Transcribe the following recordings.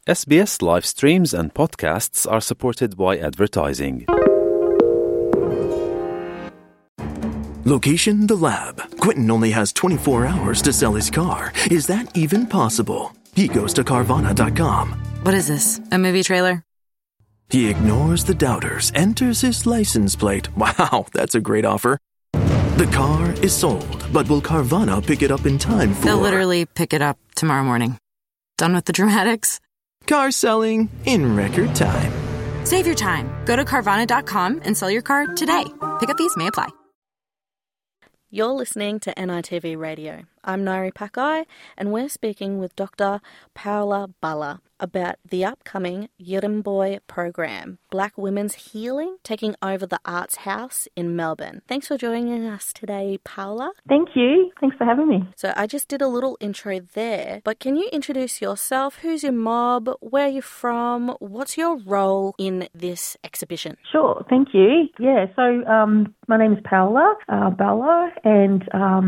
SBS live streams and podcasts are supported by advertising. Location, the lab. Quentin only has 24 hours to sell his car. Is that even possible? He goes to Carvana.com. What is this, a movie trailer? He ignores the doubters, enters his license plate. Wow, that's a great offer. The car is sold, but will Carvana pick it up in time for... They'll literally pick it up tomorrow morning. Done with the dramatics? Car selling in record time. Save your time. Go to Carvana.com and sell your car today. Pickup fees may apply. You're listening to NITV Radio. I'm Nairi Pakai, and we're speaking with Dr. Paola Balla about the upcoming Yirramboi program, Black Women's Healing, taking over the Arts House in Melbourne. Thanks for joining us today, Paola. Thank you. Thanks for having me. So I just did a little intro there, but can you introduce yourself? Who's your mob? Where are you from? What's your role in this exhibition? Sure, thank you. Yeah, so my name is Paola Balla, and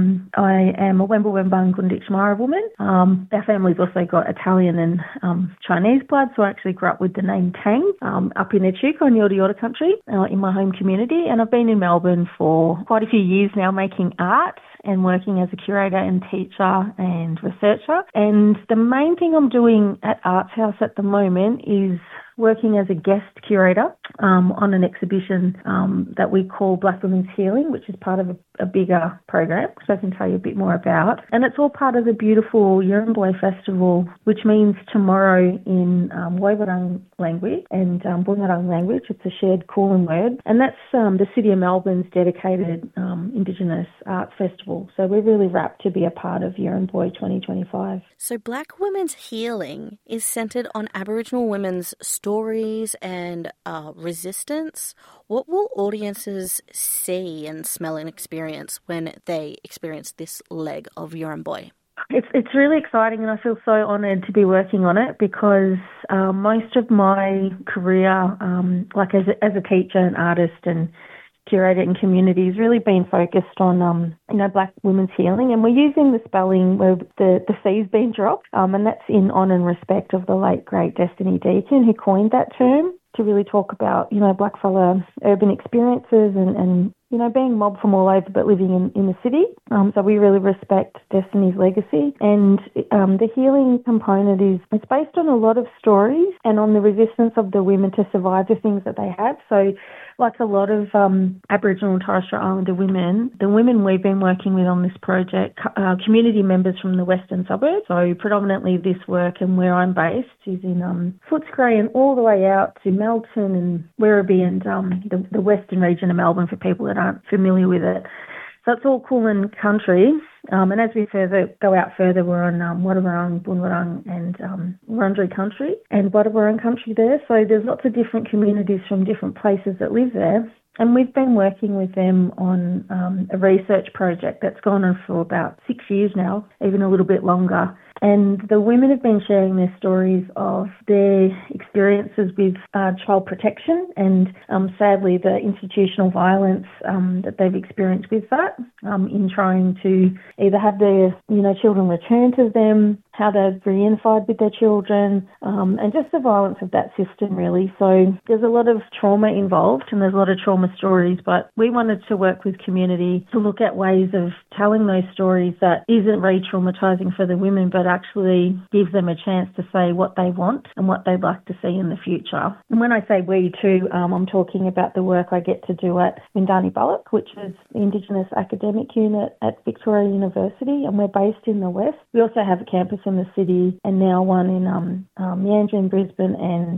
I am a Wemba Gunditj Mara woman. Our family's also got Italian and Chinese blood, so I actually grew up with the name Tang up in Echuca in Yorta Yorta country in my home community, and I've been in Melbourne for quite a few years now making art and working as a curator and teacher and researcher. And the main thing I'm doing at Arts House at the moment is working as a guest curator on an exhibition that we call Black Women's Healing, which is part of a bigger program, which I can tell you a bit more about. And it's all part of the beautiful Yirramboi Festival, which means tomorrow in Woiwurrung language and Bunurong language. It's a shared Kulin word. And that's the City of Melbourne's dedicated Indigenous Arts Festival. So we're really rapt to be a part of Yirramboi 2025. So Black Women's Healing is centred on Aboriginal women's stories and resistance. What will audiences see and smell and experience when they experience this leg of Yirramboi? It's really exciting, and I feel so honoured to be working on it because most of my career, like as a teacher and artist and curator in community, has really been focused on Black women's healing, and we're using the spelling where the C's been dropped, and that's in honour and respect of the late great Destiny Deakin, who coined that term to really talk about blackfella urban experiences and being mobbed from all over but living in the city. So we really respect Destiny's legacy. And the healing component it's based on a lot of stories and on the resistance of the women to survive the things that they had. So like a lot of Aboriginal and Torres Strait Islander women, the women we've been working with on this project are community members from the western suburbs. So predominantly this work and where I'm based is in Footscray and all the way out to Melton and Werribee and the western region of Melbourne for people that aren't familiar with it. So it's all Kulin country. And as we go out further, we're on Wadawurrung, Bunurong and Wurundjeri country and Wadawurrung country there. So there's lots of different communities from different places that live there. And we've been working with them on a research project that's gone on for about 6 years now, even a little bit longer. And the women have been sharing their stories of their experiences with child protection and sadly the institutional violence that they've experienced with that in trying to either have their children returned to them, how they've reunified with their children, and just the violence of that system really. So there's a lot of trauma involved and there's a lot of trauma stories, but we wanted to work with community to look at ways of telling those stories that isn't re-traumatising for the women but actually gives them a chance to say what they want and what they'd like to see in the future. And when I say we too, I'm talking about the work I get to do at Mindani Balloch, which is the Indigenous Academic Unit at Victoria University, and we're based in the West. We also have a campus in the city and now one in Meandra, Brisbane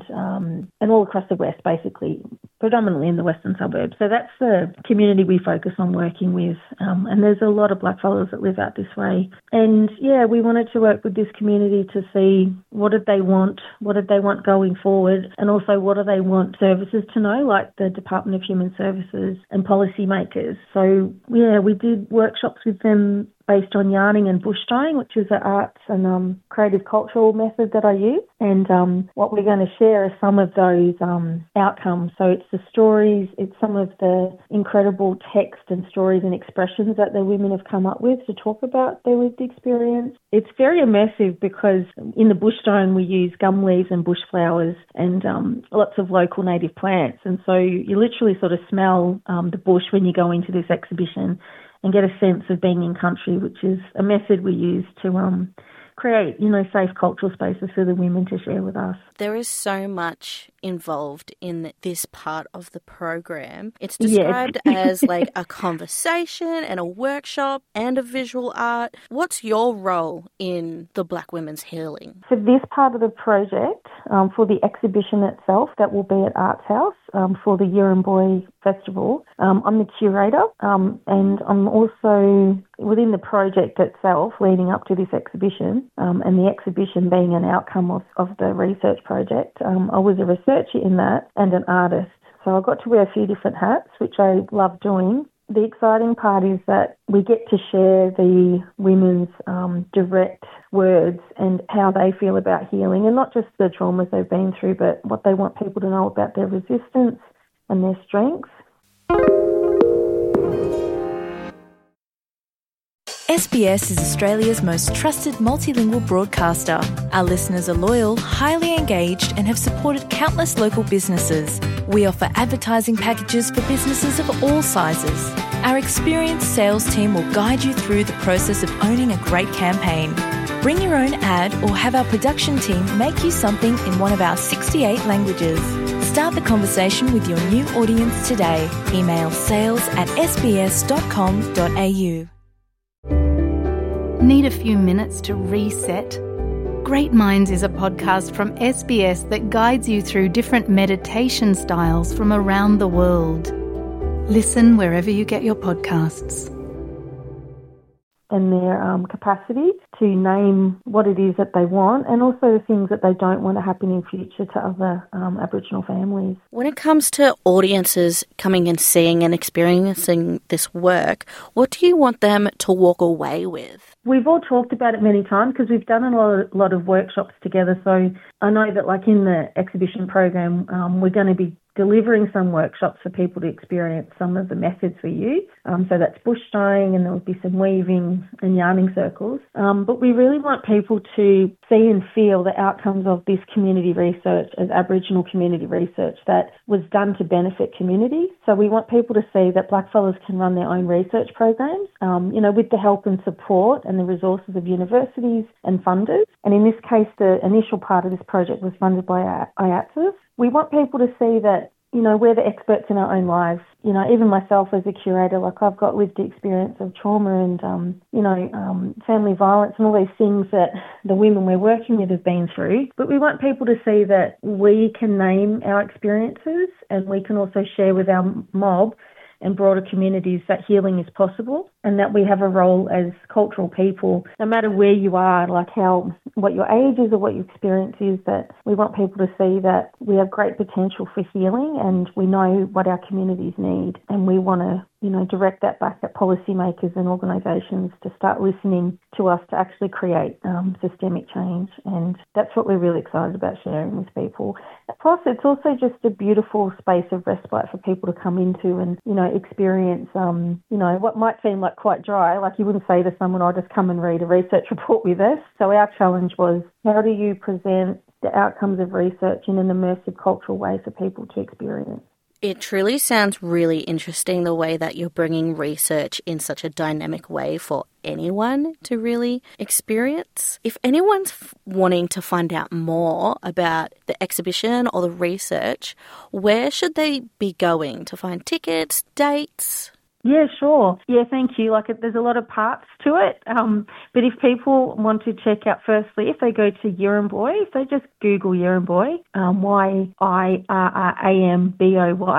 and all across the West, basically, predominantly in the western suburbs. So that's the community we focus on working with, and there's a lot of blackfellas that live out this way. And yeah, we wanted to work with this community to see what did they want going forward, and also what do they want services to know, like the Department of Human Services and policymakers. So yeah, we did workshops with them based on yarning and bush dyeing, which is an arts and creative cultural method that I use. And what we're going to share are some of those outcomes. So it's the stories, it's some of the incredible text and stories and expressions that the women have come up with to talk about their lived experience. It's very immersive because in the bush dyeing we use gum leaves and bush flowers and lots of local native plants. And so you literally sort of smell the bush when you go into this exhibition and get a sense of being in country, which is a method we use to create, safe cultural spaces for the women to share with us. There is so much involved in this part of the program. It's described as like a conversation and a workshop and a visual art. What's your role in the Black Women's Healing? For this part of the project, for the exhibition itself that will be at Arts House for the Yirramboi Festival, I'm the curator and I'm also within the project itself leading up to this exhibition and the exhibition being an outcome of the research project. I was a researcher in that and an artist. So I got to wear a few different hats, which I love doing. The exciting part is that we get to share the women's direct words and how they feel about healing, and not just the traumas they've been through, but what they want people to know about their resistance and their strengths. SBS is Australia's most trusted multilingual broadcaster. Our listeners are loyal, highly engaged, and have supported countless local businesses. We offer advertising packages for businesses of all sizes. Our experienced sales team will guide you through the process of owning a great campaign. Bring your own ad or have our production team make you something in one of our 68 languages. Start the conversation with your new audience today. Email sales@sbs.com.au. Need a few minutes to reset? Great Minds is a podcast from SBS that guides you through different meditation styles from around the world. Listen wherever you get your podcasts. And their capacity to name what it is that they want, and also the things that they don't want to happen in future to other Aboriginal families. When it comes to audiences coming and seeing and experiencing this work, what do you want them to walk away with? We've all talked about it many times because we've done a lot of workshops together. So I know that like in the exhibition program, we're going to be delivering some workshops for people to experience some of the methods we use. So that's bush dyeing, and there will be some weaving and yarning circles. But we really want people to see and feel the outcomes of this community research as Aboriginal community research that was done to benefit communities. So we want people to see that blackfellas can run their own research programs, with the help and support and the resources of universities and funders. And in this case, the initial part of this project was funded by IATSIS. We want people to see that, we're the experts in our own lives. Even myself as a curator, like I've got lived experience of trauma and, family violence and all these things that the women we're working with have been through. But we want people to see that we can name our experiences and we can also share with our mob and broader communities that healing is possible, and that we have a role as cultural people, no matter where you are, like what your age is or what your experience is, that we want people to see that we have great potential for healing and we know what our communities need, and we want to direct that back at policymakers and organisations to start listening to us to actually create systemic change. And that's what we're really excited about sharing with people. Plus, it's also just a beautiful space of respite for people to come into and, experience, what might seem like quite dry. Like you wouldn't say to someone, "I'll just come and read a research report with us." So our challenge was, how do you present the outcomes of research in an immersive cultural way for people to experience? It truly sounds really interesting the way that you're bringing research in such a dynamic way for anyone to really experience. If anyone's wanting to find out more about the exhibition or the research, where should they be going to find tickets, dates? Yeah, sure. Yeah, thank you. There's a lot of parts to it. But if people want to check out, firstly, if they go to Yirramboi, if they just Google Yirramboi, Yirramboi,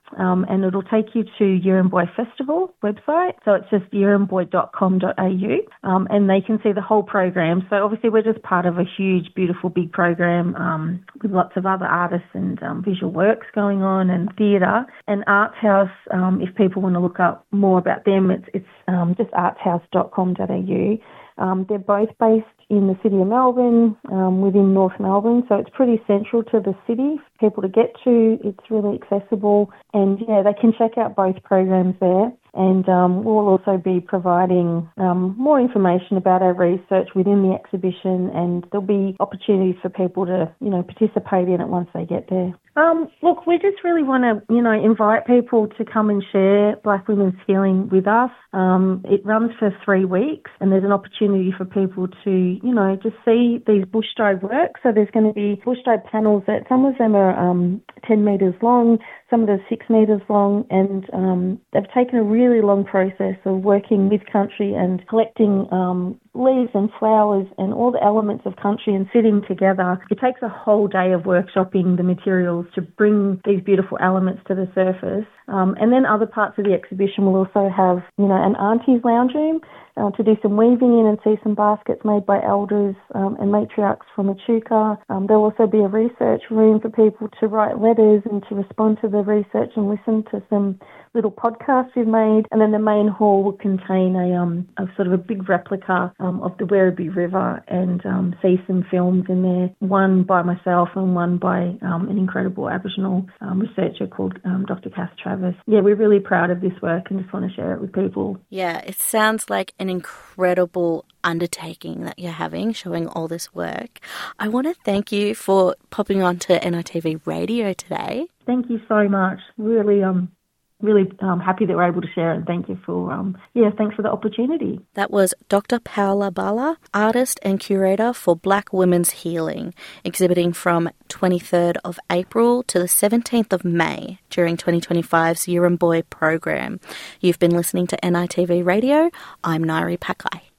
and it'll take you to Yirramboi Festival website. So it's just yirramboi.com.au, and they can see the whole program. So obviously we're just part of a huge, beautiful, big program with lots of other artists and visual works going on, and theatre. And Arts House, if people want to look up more about them, it's just artshouse.com.au. They're both based in the city of Melbourne, within North Melbourne, so it's pretty central to the city for people to get to. It's really accessible, and yeah, they can check out both programs there. And we'll also be providing more information about our research within the exhibition, and there'll be opportunities for people to, participate in it once they get there. Look, we just really want to, invite people to come and share Black women's healing with us. It runs for 3 weeks, and there's an opportunity for people to, just see these bushstrode works. So there's going to be bushstrode panels that some of them are 10 metres long, some of them are 6 metres long, and they've taken a really long process of working with country and collecting leaves and flowers and all the elements of country and sitting together. It takes a whole day of workshopping the materials to bring these beautiful elements to the surface. And then other parts of the exhibition will also have, an auntie's lounge room to do some weaving in and see some baskets made by elders and matriarchs from Echuca. There'll also be a research room for people to write letters and to respond to the research and listen to some little podcasts we've made. And then the main hall will contain a sort of a big replica of the Werribee River, and see some films in there, one by myself and one by an incredible Aboriginal researcher called Dr. Cass Travis. Yeah, we're really proud of this work and just want to share it with people. Yeah, it sounds like an incredible undertaking that you're having, showing all this work. I want to thank you for popping on to NITV Radio today. Thank you so much. Really happy that we're able to share it, and thank you for, thanks for the opportunity. That was Dr. Paola Bala, artist and curator for Black Women's Healing, exhibiting from 23rd of April to the 17th of May during 2025's Yirramboi program. You've been listening to NITV Radio. I'm Nairi Pakai.